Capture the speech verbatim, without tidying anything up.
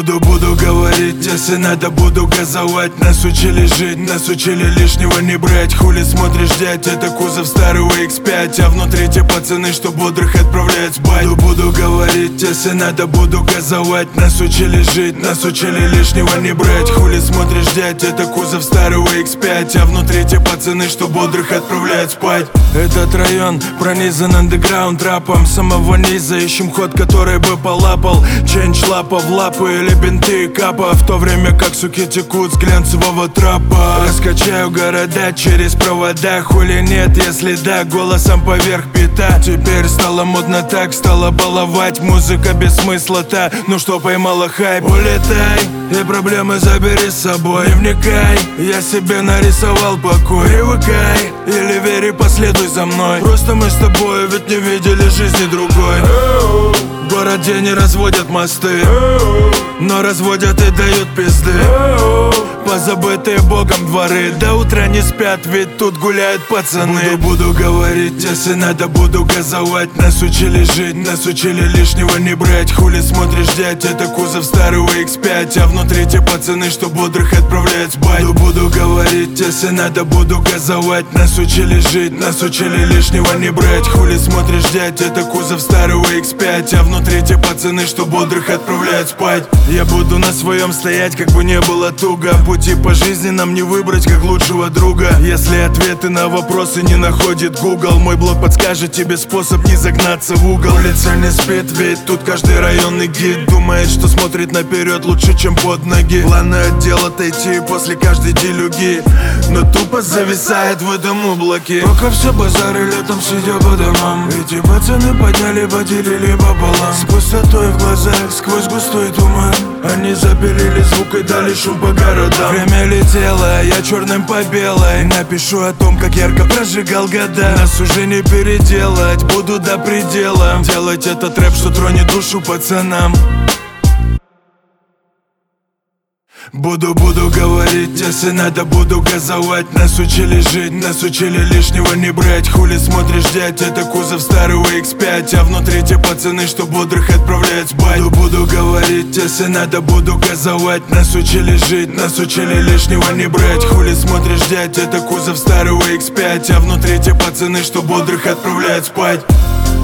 Буду, буду говорить, если надо, буду газовать. Нас учили жить, нас учили лишнего не брать. Хули смотришь, дядь, это кузов старого икс пять, а внутри те пацаны, что бодрых отправляют спать. Буду, буду говорить, если надо, буду газовать. Нас учили жить, нас учили лишнего не брать. Хули смотришь, дядь, это кузов старого икс пять, а внутри те пацаны, что бодрых отправляют спать. Этот район пронизан андеграунд рэпом самого низа. Ищем ход, который бы полапал ченч лапа в лапы или бинты и капа, в то время как суки текут с глянцевого трапа. Раскачаю города через провода, хули нет, если да, голосом поверх бита. Теперь стало модно так, стало баловать. Музыка без смысла-то, ну что поймала хайп. Улетай и проблемы забери с собой. Не вникай, я себе нарисовал покой. Привыкай или верь и последуй за мной. Просто мы с тобой ведь не видели жизни другой. В городе не разводят мосты, но разводят и дают пизды. Позабытые богом дворы до утра не спят, ведь тут гуляют пацаны. Буду, буду говорить, если надо, буду газовать. Нас учили жить, нас учили лишнего не брать. Хули смотришь, дядь, это кузов старого икс пять, а внутри те пацаны, что бодрых отправляют спать. Буду, буду говорить, если надо, буду газовать. Нас учили жить, нас учили лишнего не брать. Хули смотришь, дядь, это кузов старого икс пять, а внутри те пацаны, что бодрых отправляют спать. Я буду на своем стоять, как бы не было туго. Пути по жизни нам не выбрать как лучшего друга. Если ответы на вопросы не находит Google, мой блог подскажет тебе способ не загнаться в угол. Улица не спит, ведь тут каждый районный гид думает, что смотрит наперед лучше, чем под ноги. Планы отдел отойти после каждой делюги, но тупо зависает в этом облаке. Пока все базары летом сидя по домам, эти пацаны подняли, поделили пополам. С пустотой в глазах, сквозь густой туман, они запилили звук и дали шум по городам. Время летело, я черным по белой напишу о том, как ярко прожигал года. Нас уже не переделать, буду до предела делать этот рэп, что тронет душу пацанам. Буду, буду говорить, если надо, буду газовать. Нас учили жить, нас учили лишнего не брать. Хули смотришь, дядь, это кузов старого икс пять, а внутри те пацаны, что бодрых отправляют спать. Буду, буду говорить, если надо, буду газовать. Нас учили жить, нас учили лишнего не брать. Хули смотришь, дядь, это кузов старого икс пять, а внутри те пацаны, что бодрых отправляют спать.